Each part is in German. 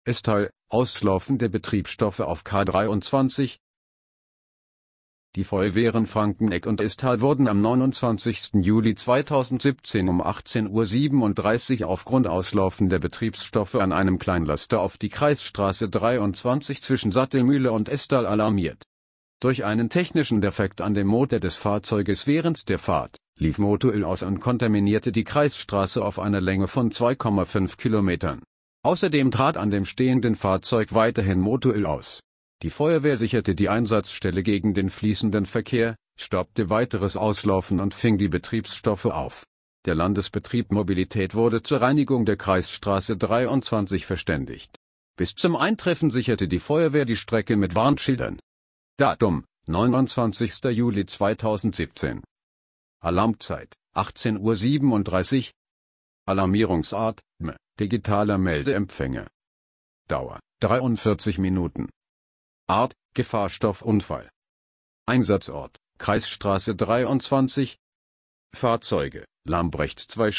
Estal, auslaufende Betriebsstoffe auf K23. Die Feuerwehren Frankenegg und Estal wurden am 29. Juli 2017 um 18:37 Uhr aufgrund auslaufender Betriebsstoffe an einem Kleinlaster auf die Kreisstraße 23 zwischen Sattelmühle und Estal alarmiert. Durch einen technischen Defekt an dem Motor des Fahrzeuges während der Fahrt lief Motoröl aus und kontaminierte die Kreisstraße auf einer Länge von 2,5 Kilometern. Außerdem trat an dem stehenden Fahrzeug weiterhin Motoröl aus. Die Feuerwehr sicherte die Einsatzstelle gegen den fließenden Verkehr, stoppte weiteres Auslaufen und fing die Betriebsstoffe auf. Der Landesbetrieb Mobilität wurde zur Reinigung der Kreisstraße 23 verständigt. Bis zum Eintreffen sicherte die Feuerwehr die Strecke mit Warnschildern. Datum: 29. Juli 2017. Alarmzeit: 18:37 Uhr. Alarmierungsart: digitaler Meldeempfänger. Dauer: 43 Minuten. Art: Gefahrstoffunfall. Einsatzort: Kreisstraße 23. Fahrzeuge: Lambrecht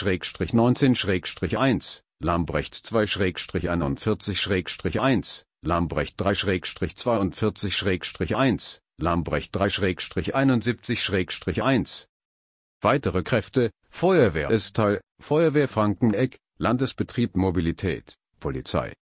2/19/1, Lambrecht 2/41/1, Lambrecht 3/42/1, Lambrecht 3/71/1. Weitere Kräfte: Feuerwehr Estal, Feuerwehr Frankenegg, Landesbetrieb Mobilität, Polizei.